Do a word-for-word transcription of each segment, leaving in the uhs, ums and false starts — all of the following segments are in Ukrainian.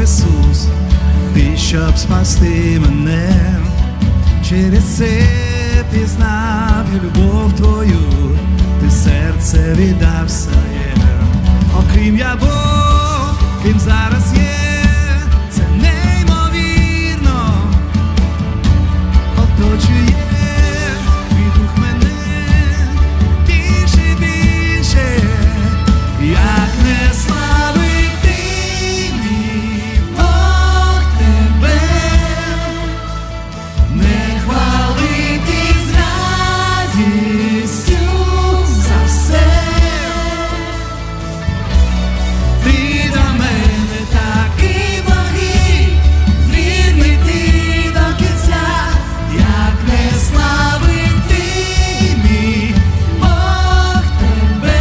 Ісус, ти, щоб спасти мене. Через це пізнав я любов твою, ти серце віддав своє. Окрім я Бог, ким зараз є, це неймовірно, оточує твій дух мене більше і більше, як не славити мій Бог тебе, не хвалити з радістю за все. Ти до мене такий благий, вірний ти до кінця, як не славити мій Бог тебе.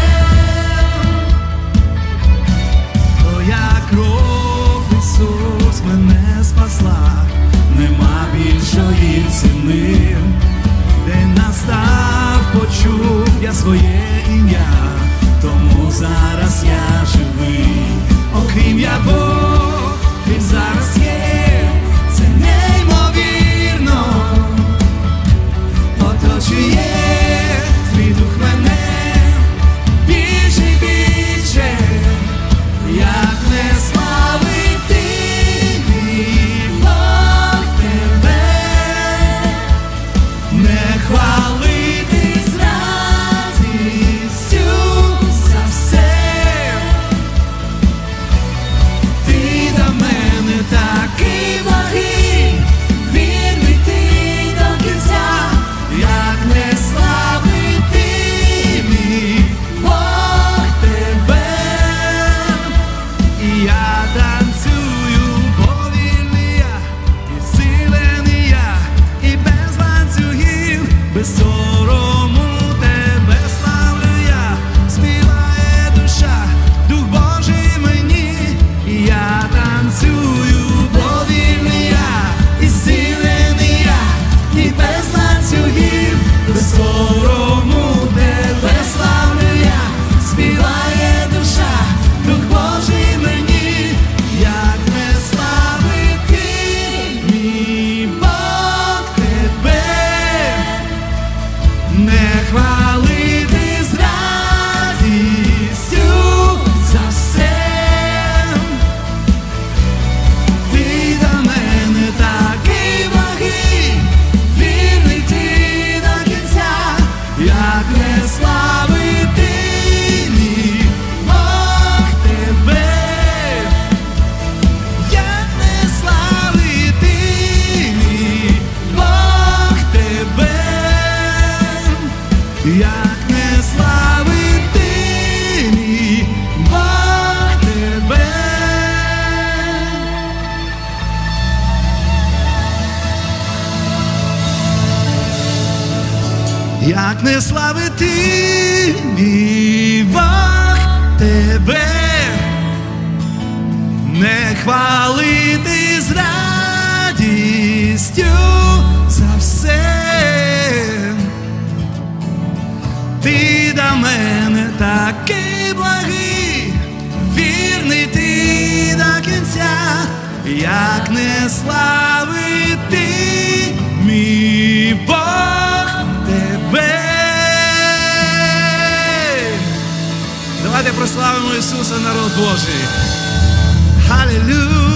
Твоя кров, Ісус, мене спасла, нема більшої ціни. День настав, почув я своє ім'я, тому зараз я живий. Окрім я Бог, він зараз є, це неймовірно, оточує твій дух мене більше і більше, як не славити мій Бог тебе, не хвалити з радістю за все. Ти до мене такий благий, вірний ти до кінця, як не славити мій Бог тебе. І я танцюю, бо вільний я, і силений я, і без ланцюгів, без сорому тебе славлю я. Співає душа, Дух Божий мені. І я танцюю, бо вільний я, і силений я, і без ланцюгів, без сорому тебе славлю я. Співає душа, Дух Божий мені. Як не славити мій Бог тебе, не хвалити з радістю за все. Ти до мене такий благий, вірний ти до кінця, як не славити мій Бог тебе, як не славити мій Бог тебе, як не славити мій Бог тебе. Як не славити мій Бог тебе, не хвалити з радістю за все. Ти до мене такий благий, вірний ти до кінця, як не славити мій Бог тебе. Давайте прославимо Ісуса, народ Божий. Халилуя.